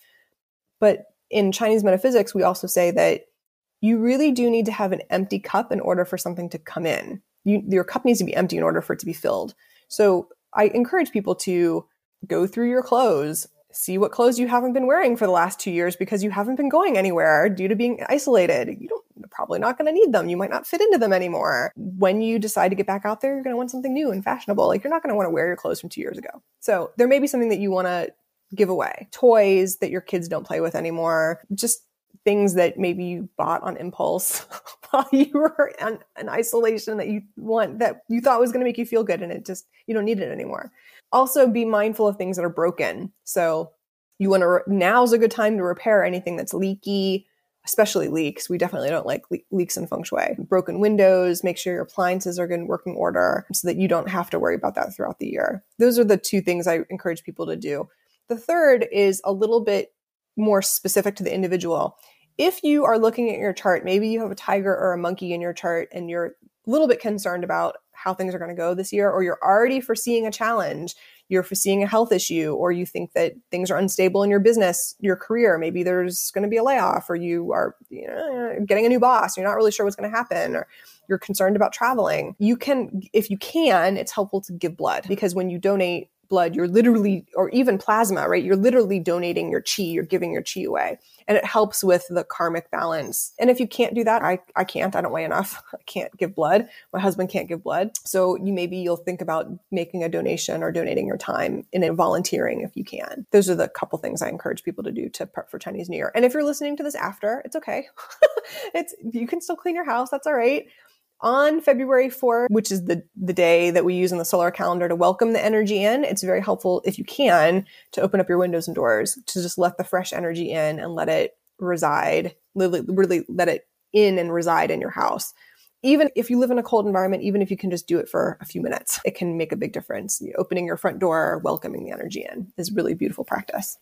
But in Chinese metaphysics, we also say that you really do need to have an empty cup in order for something to come in. You, your cup needs to be empty in order for it to be filled. So I encourage people to go through your clothes, see what clothes you haven't been wearing for the last two years because you haven't been going anywhere due to being isolated. You don't, you're probably not going to need them. You might not fit into them anymore. When you decide to get back out there, you're going to want something new and fashionable. Like you're not going to want to wear your clothes from two years ago. So there may be something that you want to give away. Toys that your kids don't play with anymore. Just things that maybe you bought on impulse while you were in, in isolation that you want, that you thought was going to make you feel good and it just, you don't need it anymore. Also be mindful of things that are broken. So you want to, re- now's a good time to repair anything that's leaky, especially leaks. We definitely don't like le- leaks in feng shui. Broken windows, make sure your appliances are in working order so that you don't have to worry about that throughout the year. Those are the two things I encourage people to do. The third is a little bit more specific to the individual. If you are looking at your chart, maybe you have a tiger or a monkey in your chart and you're a little bit concerned about how things are going to go this year, or you're already foreseeing a challenge, you're foreseeing a health issue, or you think that things are unstable in your business, your career, maybe there's going to be a layoff, or you are you know, getting a new boss, you're not really sure what's going to happen, or you're concerned about traveling. You can, if you can, it's helpful to give blood, because when you donate blood, you're literally, or even plasma, right? You're literally donating your chi, you're giving your chi away. And it helps with the karmic balance. And if you can't do that, I, I can't, I don't weigh enough. I can't give blood. My husband can't give blood. So you maybe you'll think about making a donation or donating your time in a volunteering if you can. Those are the couple things I encourage people to do to prep for Chinese New Year. And if you're listening to this after, it's okay. It's, you can still clean your house. That's all right. On February fourth, which is the, the day that we use in the solar calendar to welcome the energy in, it's very helpful, if you can, to open up your windows and doors, to just let the fresh energy in and let it reside, really, really let it in and reside in your house. Even if you live in a cold environment, even if you can just do it for a few minutes, it can make a big difference. Opening your front door, welcoming the energy in is really beautiful practice.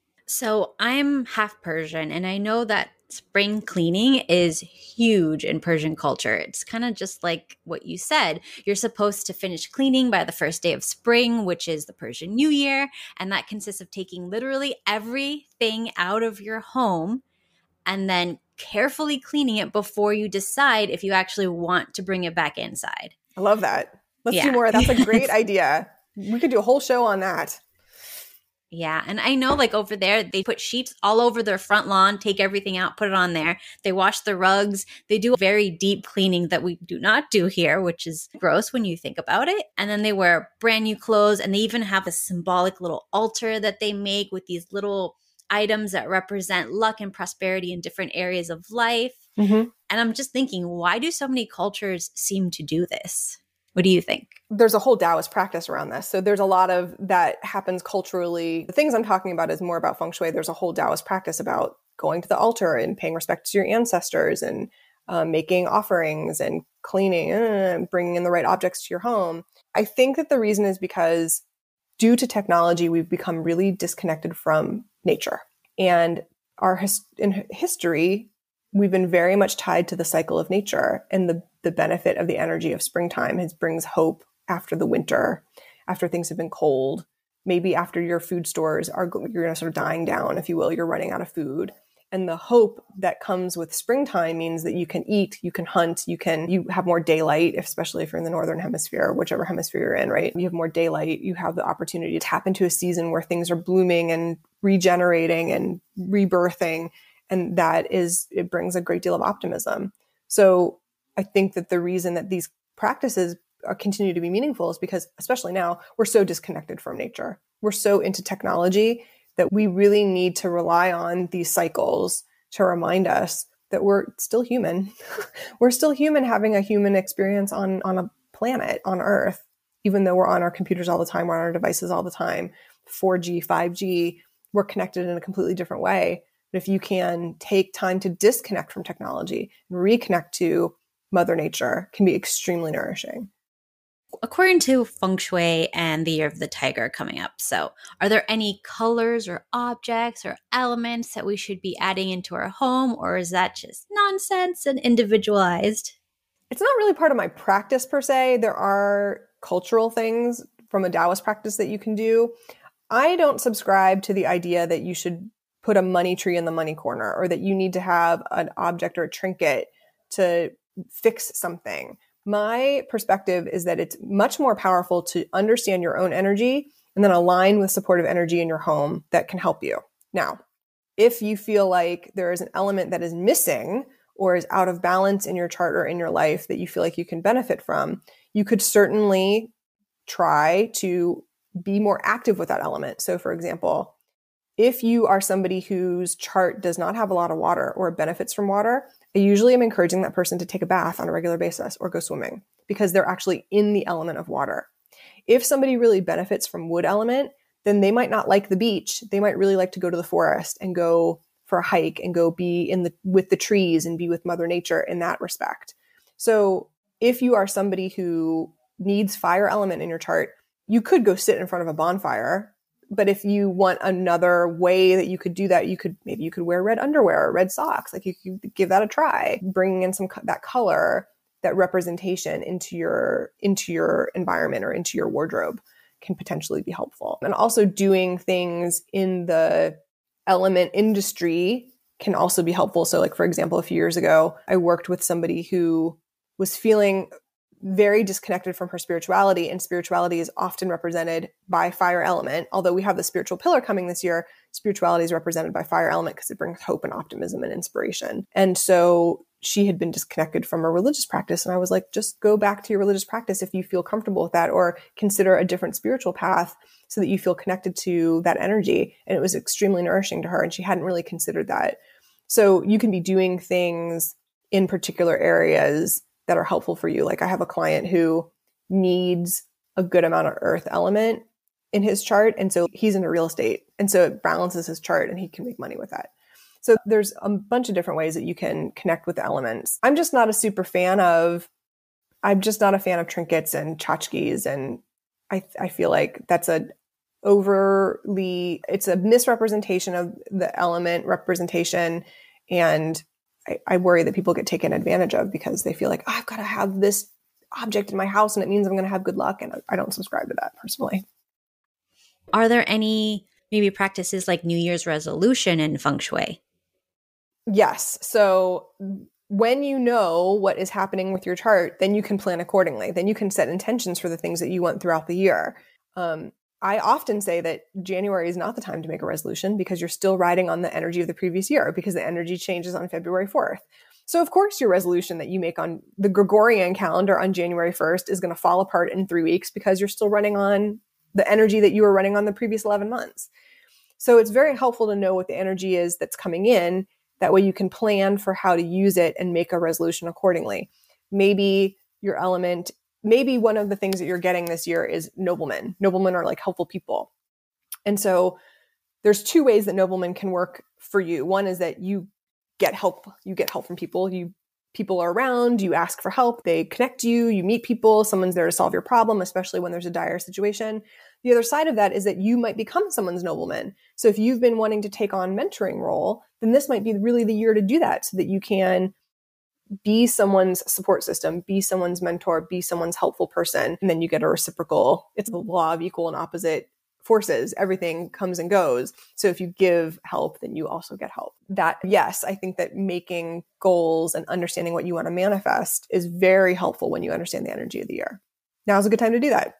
So I'm half Persian, and I know that spring cleaning is huge in Persian culture. It's kind of just like what you said. You're supposed to finish cleaning by the first day of spring, which is the Persian New Year. And that consists of taking literally everything out of your home and then carefully cleaning it before you decide if you actually want to bring it back inside. I love that. Let's Yeah. do more. That's a great idea. We could do a whole show on that. Yeah. And I know like over there, they put sheets all over their front lawn, take everything out, put it on there. They wash the rugs. They do a very deep cleaning that we do not do here, which is gross when you think about it. And then they wear brand new clothes. And they even have a symbolic little altar that they make with these little items that represent luck and prosperity in different areas of life. Mm-hmm. And I'm just thinking, why do so many cultures seem to do this? What do you think? There's a whole Taoist practice around this. So there's a lot of that happens culturally. The things I'm talking about is more about feng shui. There's a whole Taoist practice about going to the altar and paying respect to your ancestors and um, making offerings and cleaning, uh, bringing in the right objects to your home. I think that the reason is because due to technology, we've become really disconnected from nature. And our his- in history, we've been very much tied to the cycle of nature, and the, the benefit of the energy of springtime is brings hope after the winter, after things have been cold, maybe after your food stores are you're sort of dying down, if you will, you're running out of food. And the hope that comes with springtime means that you can eat, you can hunt, you can, you have more daylight, especially if you're in the Northern Hemisphere, whichever hemisphere you're in, right? You have more daylight. You have the opportunity to tap into a season where things are blooming and regenerating and rebirthing. And that is, it brings a great deal of optimism. So I think that the reason that these practices are, continue to be meaningful is because, especially now, we're so disconnected from nature. We're so into technology that we really need to rely on these cycles to remind us that we're still human. We're still human having a human experience on, on a planet, on Earth, even though we're on our computers all the time, we're on our devices all the time, four G, five G, we're connected in a completely different way. But if you can take time to disconnect from technology and reconnect to Mother Nature, it can be extremely nourishing. According to feng shui and the year of the tiger coming up, so are there any colors or objects or elements that we should be adding into our home, or is that just nonsense and individualized? It's not really part of my practice per se. There are cultural things from a Taoist practice that you can do. I don't subscribe to the idea that you should put a money tree in the money corner, or that you need to have an object or a trinket to fix something. My perspective is that it's much more powerful to understand your own energy and then align with supportive energy in your home that can help you. Now, if you feel like there is an element that is missing or is out of balance in your chart or in your life that you feel like you can benefit from, you could certainly try to be more active with that element. So for example, if you are somebody whose chart does not have a lot of water or benefits from water, I usually am encouraging that person to take a bath on a regular basis or go swimming because they're actually in the element of water. If somebody really benefits from wood element, then they might not like the beach. They might really like to go to the forest and go for a hike and go be in the with the trees and be with Mother Nature in that respect. So if you are somebody who needs fire element in your chart, you could go sit in front of a bonfire. But if you want another way that you could do that, you could, maybe you could wear red underwear or red socks. Like you could give that a try, bringing in some, that color, that representation into your, into your environment or into your wardrobe can potentially be helpful. And also doing things in the element industry can also be helpful. So like, for example, a few years ago, I worked with somebody who was feeling very disconnected from her spirituality, and spirituality is often represented by fire element. Although we have the spiritual pillar coming this year, spirituality is represented by fire element because it brings hope and optimism and inspiration. And so she had been disconnected from a religious practice. And I was like, just go back to your religious practice if you feel comfortable with that, or consider a different spiritual path so that you feel connected to that energy. And it was extremely nourishing to her. And she hadn't really considered that. So you can be doing things in particular areas that are helpful for you. Like I have a client who needs a good amount of earth element in his chart. And so he's into real estate. And so it balances his chart and he can make money with that. So there's a bunch of different ways that you can connect with the elements. I'm just not a super fan of, I'm just not a fan of trinkets and tchotchkes. And I, I feel like that's a overly, it's a misrepresentation of the element representation. And I, I worry that people get taken advantage of because they feel like, oh, I've got to have this object in my house and it means I'm going to have good luck. And I don't subscribe to that personally. Are there any maybe practices like New Year's resolution in feng shui? Yes. So when you know what is happening with your chart, then you can plan accordingly. Then you can set intentions for the things that you want throughout the year. Um, I often say that January is not the time to make a resolution because you're still riding on the energy of the previous year because the energy changes on February fourth. So of course your resolution that you make on the Gregorian calendar on January first is going to fall apart in three weeks because you're still running on the energy that you were running on the previous eleven months. So it's very helpful to know what the energy is that's coming in. That way you can plan for how to use it and make a resolution accordingly. Maybe your element, maybe one of the things that you're getting this year is noblemen. Noblemen are like helpful people. And so there's two ways that noblemen can work for you. One is that you get help, you get help from people. You people are around, you ask for help, they connect you, you meet people, someone's there to solve your problem, especially when there's a dire situation. The other side of that is that you might become someone's nobleman. So if you've been wanting to take on mentoring role, then this might be really the year to do that so that you can be someone's support system, be someone's mentor, be someone's helpful person. And then you get a reciprocal, it's the law of equal and opposite forces. Everything comes and goes. So if you give help, then you also get help. That, yes, I think that making goals and understanding what you want to manifest is very helpful when you understand the energy of the year. Now's a good time to do that.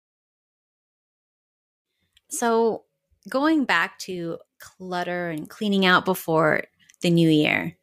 So going back to clutter and cleaning out before the new year,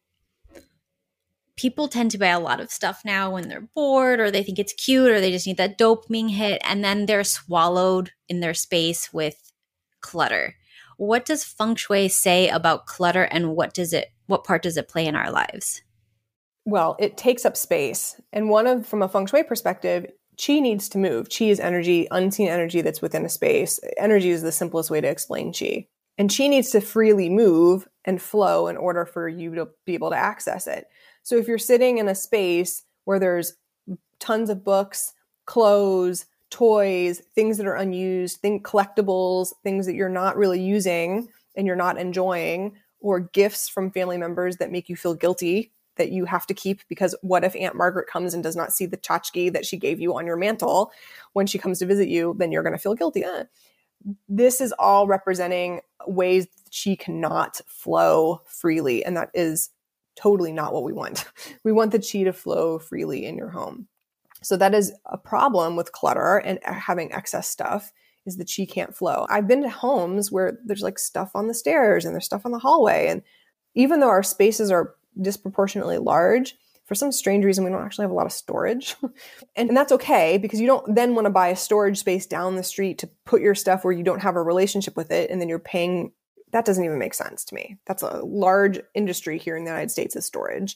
people tend to buy a lot of stuff now when they're bored or they think it's cute or they just need that dopamine hit, and then they're swallowed in their space with clutter. What does feng shui say about clutter, and what does it what part does it play in our lives? Well, it takes up space. And one of from a feng shui perspective, qi needs to move. Qi is energy, unseen energy that's within a space. Energy is the simplest way to explain qi. And qi needs to freely move and flow in order for you to be able to access it. So if you're sitting in a space where there's tons of books, clothes, toys, things that are unused, think collectibles, things that you're not really using and you're not enjoying, or gifts from family members that make you feel guilty that you have to keep, because what if Aunt Margaret comes and does not see the tchotchke that she gave you on your mantle when she comes to visit you, then you're going to feel guilty. Eh. This is all representing ways that she cannot flow freely, and that is totally not what we want. We want the qi to flow freely in your home. So that is a problem with clutter and having excess stuff, is the qi can't flow. I've been to homes where there's like stuff on the stairs and there's stuff on the hallway. And even though our spaces are disproportionately large, for some strange reason, we don't actually have a lot of storage. and, and that's okay, because you don't then want to buy a storage space down the street to put your stuff where you don't have a relationship with it. And then you're paying. That doesn't even make sense to me. That's a large industry here in the United States, is storage.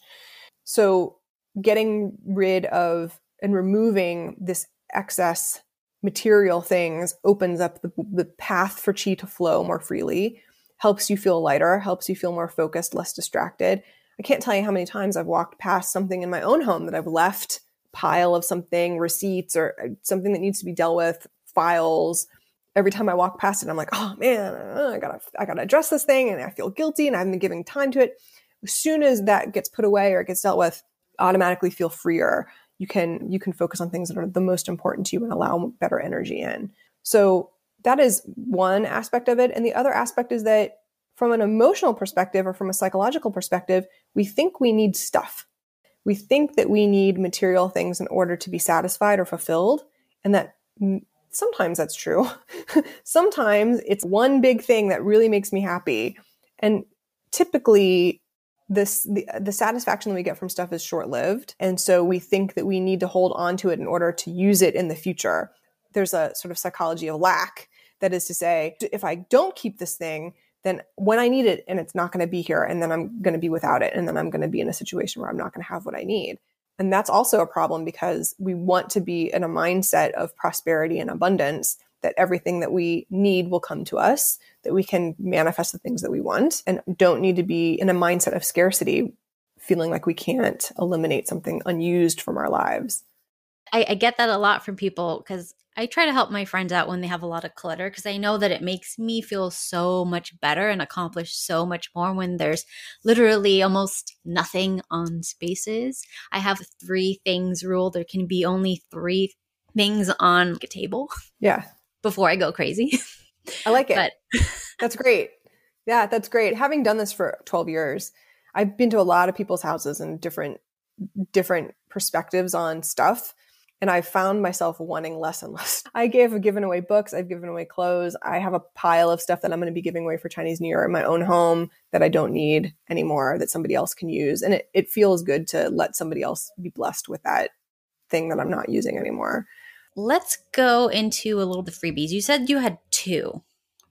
So getting rid of and removing this excess material things opens up the, the path for qi to flow more freely, helps you feel lighter, helps you feel more focused, less distracted. I can't tell you how many times I've walked past something in my own home that I've left, pile of something, receipts, or something that needs to be dealt with, files. Every time I walk past it, I'm like, oh man, I gotta, I gotta address this thing, and I feel guilty, and I haven't been giving time to it. As soon as that gets put away or it gets dealt with, automatically feel freer. You can, you can focus on things that are the most important to you and allow better energy in. So that is one aspect of it. And the other aspect is that from an emotional perspective or from a psychological perspective, we think we need stuff. We think that we need material things in order to be satisfied or fulfilled. And that sometimes that's true. Sometimes it's one big thing that really makes me happy. And typically this, the, the satisfaction that we get from stuff is short-lived. And so we think that we need to hold on to it in order to use it in the future. There's a sort of psychology of lack. That is to say, if I don't keep this thing, then when I need it and it's not going to be here, and then I'm going to be without it, and then I'm going to be in a situation where I'm not going to have what I need. And that's also a problem, because we want to be in a mindset of prosperity and abundance, that everything that we need will come to us, that we can manifest the things that we want, and don't need to be in a mindset of scarcity, feeling like we can't eliminate something unused from our lives. I, I get that a lot from people, because I try to help my friends out when they have a lot of clutter, because I know that it makes me feel so much better and accomplish so much more when there's literally almost nothing on spaces. I have a three things rule. There can be only three things on a table. Yeah. Before I go crazy. I like it. But that's great. Yeah, that's great. Having done this for twelve years, I've been to a lot of people's houses and different different perspectives on stuff. And I've found myself wanting less and less. I gave given away books. I've given away clothes. I have a pile of stuff that I'm going to be giving away for Chinese New Year in my own home that I don't need anymore, that somebody else can use. And it, it feels good to let somebody else be blessed with that thing that I'm not using anymore. Let's go into a little of the freebies. You said you had two.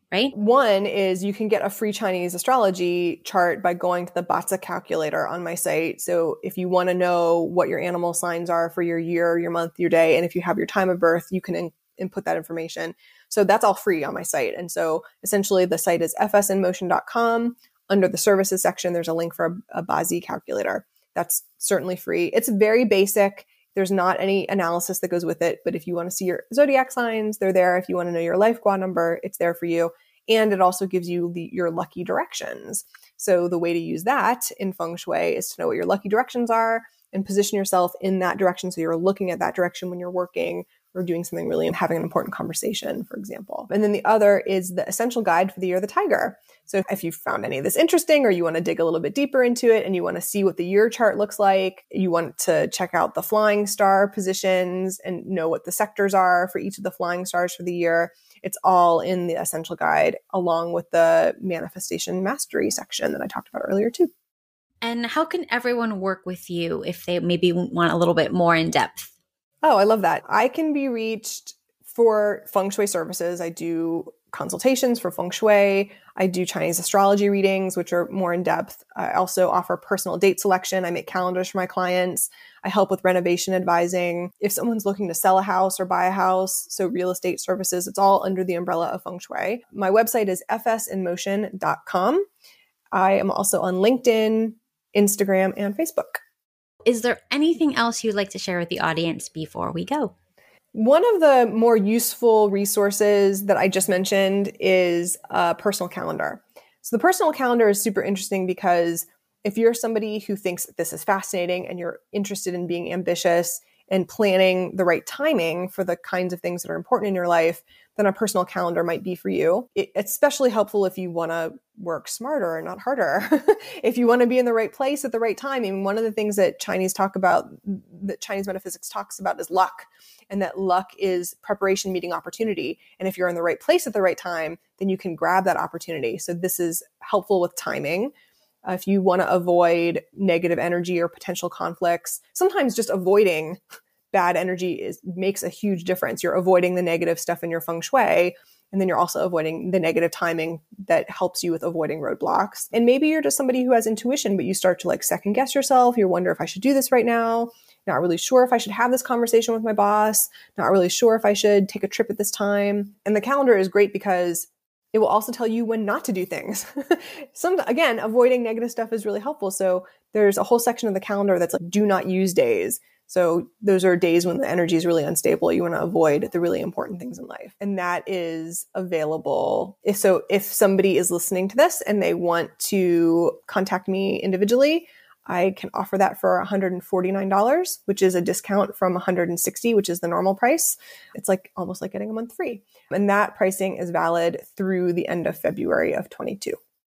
right? One is you can get a free Chinese astrology chart by going to the Batsa calculator on my site. So if you want to know what your animal signs are for your year, your month, your day, and if you have your time of birth, you can in- input that information. So that's all free on my site. And so essentially the site is f s in motion dot com. Under the services section, there's a link for a, a Bazi calculator. That's certainly free. It's very basic. There's not any analysis that goes with it. But if you want to see your zodiac signs, they're there. If you want to know your life gua number, it's there for you. And it also gives you the, your lucky directions. So the way to use that in feng shui is to know what your lucky directions are and position yourself in that direction. So you're looking at that direction when you're working or doing something really and having an important conversation, for example. And then the other is the essential guide for the year of the tiger. So if you found any of this interesting or you want to dig a little bit deeper into it and you want to see what the year chart looks like, you want to check out the flying star positions and know what the sectors are for each of the flying stars for the year, it's all in the essential guide along with the manifestation mastery section that I talked about earlier too. And how can everyone work with you if they maybe want a little bit more in depth? Oh, I love that. I can be reached for feng shui services. I do consultations for feng shui. I do Chinese astrology readings, which are more in depth. I also offer personal date selection. I make calendars for my clients. I help with renovation advising. If someone's looking to sell a house or buy a house, so real estate services, it's all under the umbrella of feng shui. My website is f s in motion dot com. I am also on LinkedIn, Instagram, and Facebook. Is there anything else you'd like to share with the audience before we go? One of the more useful resources that I just mentioned is a personal calendar. So the personal calendar is super interesting because if you're somebody who thinks that this is fascinating and you're interested in being ambitious and planning the right timing for the kinds of things that are important in your life, then a personal calendar might be for you. It's especially helpful if you want to work smarter and not harder. If you want to be in the right place at the right time. I mean, one of the things that Chinese talk about, that Chinese metaphysics talks about is luck, and that luck is preparation meeting opportunity. And if you're in the right place at the right time, then you can grab that opportunity. So this is helpful with timing. Uh, if you want to avoid negative energy or potential conflicts, sometimes just avoiding bad energy is makes a huge difference. You're avoiding the negative stuff in your feng shui, and then you're also avoiding the negative timing that helps you with avoiding roadblocks. And maybe you're just somebody who has intuition, but you start to like second guess yourself. You wonder if I should do this right now. Not really sure if I should have this conversation with my boss. Not really sure if I should take a trip at this time. And the calendar is great because it will also tell you when not to do things. Some, again, avoiding negative stuff is really helpful. So there's a whole section of the calendar that's like do not use days. So those are days when the energy is really unstable. You want to avoid the really important things in life. And that is available. If so, if somebody is listening to this and they want to contact me individually, I can offer that for one hundred forty-nine dollars, which is a discount from one hundred sixty dollars, which is the normal price. It's like almost like getting a month free. And that pricing is valid through the end of February of twenty-two.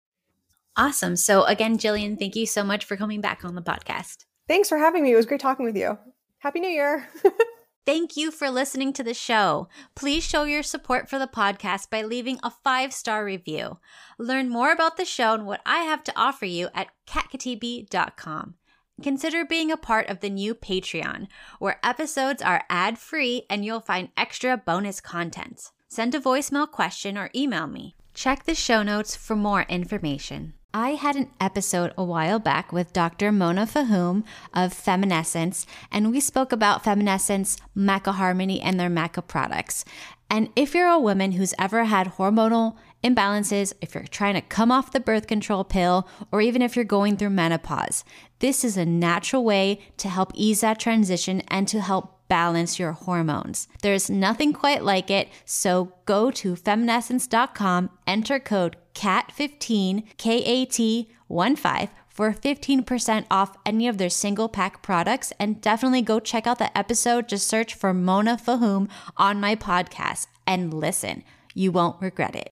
Awesome. So again, Jillian, thank you so much for coming back on the podcast. Thanks for having me. It was great talking with you. Happy New Year. Thank you for listening to the show. Please show your support for the podcast by leaving a five-star review. Learn more about the show and what I have to offer you at kat katibi dot com. Consider being a part of the new Patreon, where episodes are ad-free and you'll find extra bonus content. Send a voicemail question or email me. Check the show notes for more information. I had an episode a while back with Doctor Mona Fahum of Feminescence, and we spoke about Feminescence, Maca Harmony, and their Maca products. And if you're a woman who's ever had hormonal imbalances, if you're trying to come off the birth control pill, or even if you're going through menopause, this is a natural way to help ease that transition and to help balance your hormones. There's nothing quite like it, so go to feminescence dot com, enter code C A T fifteen, K A T fifteen, for fifteen percent off any of their single pack products, and definitely go check out the episode. Just search for Mona Fahum on my podcast and listen. You won't regret it.